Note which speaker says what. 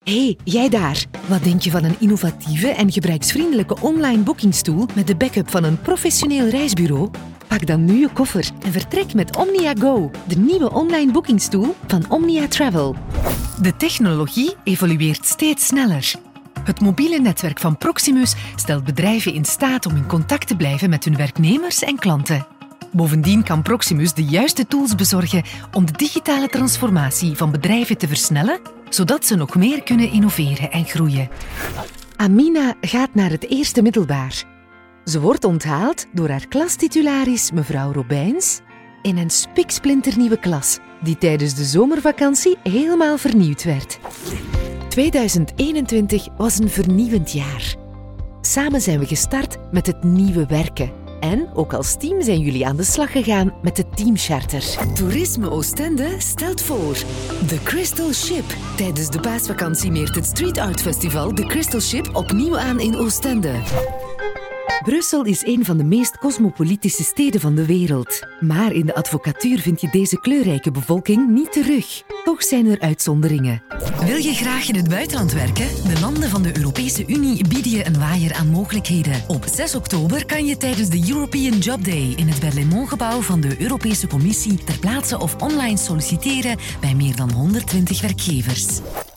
Speaker 1: Hey, jij daar. Wat denk je van een innovatieve en gebruiksvriendelijke online boekingstoel met de backup van een professioneel reisbureau? Pak dan nu je koffer en vertrek met Omnia Go, de nieuwe online boekingstoel van Omnia Travel. De technologie evolueert steeds sneller. Het mobiele netwerk van Proximus stelt bedrijven in staat om in contact te blijven met hun werknemers en klanten. Bovendien kan Proximus de juiste tools bezorgen om de digitale transformatie van bedrijven te versnellen, zodat ze nog meer kunnen innoveren en groeien. Amina gaat naar het eerste middelbaar. Ze wordt onthaald door haar klastitularis mevrouw Robijns in een spiksplinternieuwe klas, die tijdens de zomervakantie helemaal vernieuwd werd. 2021 was een vernieuwend jaar. Samen zijn we gestart met het nieuwe werken. En ook als team zijn jullie aan de slag gegaan met de teamcharter. Toerisme Oostende stelt voor The Crystal Ship. Tijdens de paasvakantie meert het Street Art Festival The Crystal Ship opnieuw aan in Oostende. Brussel is een van de meest cosmopolitische steden van de wereld. Maar in de advocatuur vind je deze kleurrijke bevolking niet terug. Toch zijn er uitzonderingen.
Speaker 2: Wil je graag in het buitenland werken? De landen van de Europese Unie bieden je een waaier aan mogelijkheden. Op 6 oktober kan je tijdens de European Job Day in het Berlaymont-gebouw van de Europese Commissie ter plaatse of online solliciteren bij meer dan 120 werkgevers.